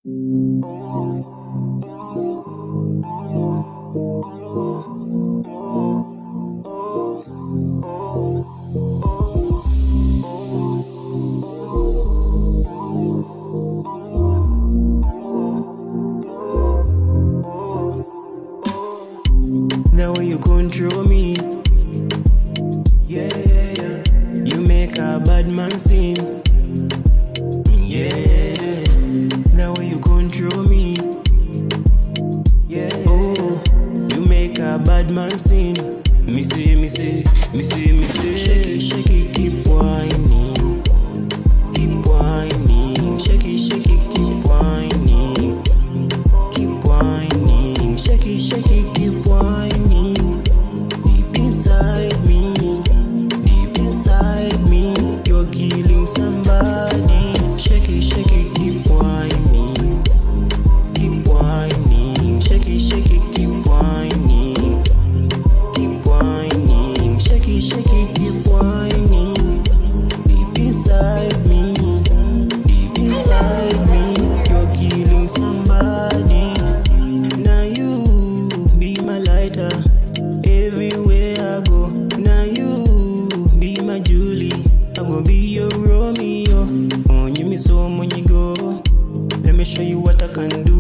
The way you control me, yeah, yeah, yeah. You make a bad man sing, yeah. The way you control me, yeah. Oh, you make a bad man sing. Me say, me say, me say, me say. Shake it, shake it, keep whining, keep whining. Shake it, shake it, keep whining, keep whining. Shake it, shake it, keep whining. Deep inside me, you're killing somebody. Shake it, keep whining, keep whining. Shake it, keep whining, keep whining. Shake it, keep whining. Deep inside me, you're killing somebody. Now you be my lighter everywhere I go. Now you be my Julie, I'm gonna be your Romeo. Oh, you me so when you go. Let me show you what I can do.